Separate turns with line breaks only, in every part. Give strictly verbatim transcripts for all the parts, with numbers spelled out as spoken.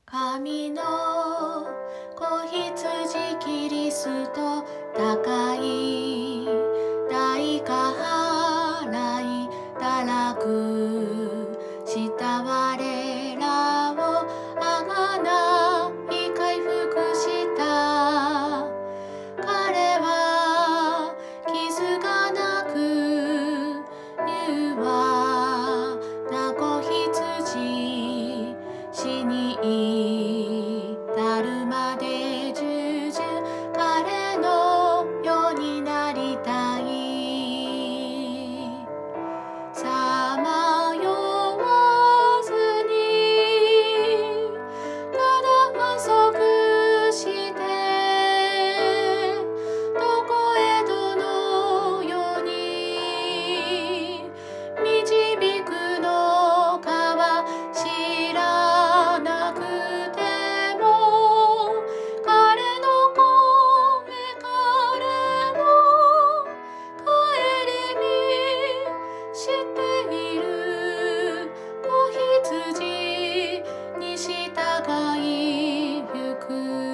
神の子羊キリスト高い代価払いたらくした我らをあがない回復した彼は傷がなく柔和な子羊死に至るまで従順彼のようになりたいさまよわずにただ安息してどこへどのように導くのかは知らなくても彼の声彼の帰りにしている子羊に従いゆく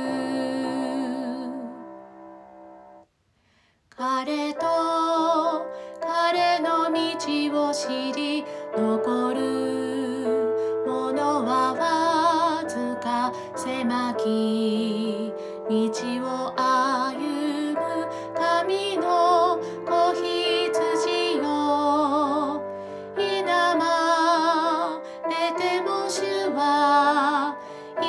彼と彼の道を知り残るものはわずか狭き道を歩む神の子羊よ否まれても主は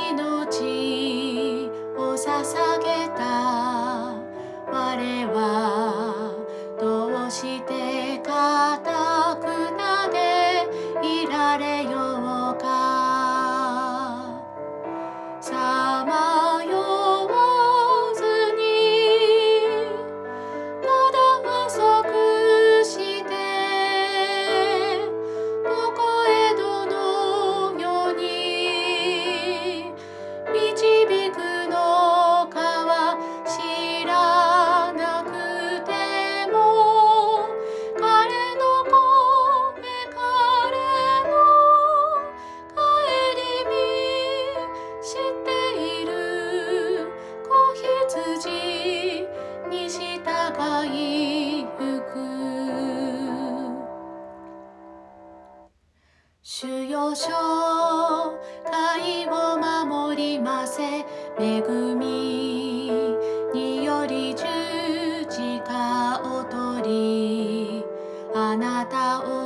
命を捧げた我はどうして固くなでいられようかさまよわずにただ安息してどこへどのように導くのかは知らなくても彼の声彼の帰りにしている子羊に従いゆく主よ紹介を守りませ恵みにより十字架を取りあなたを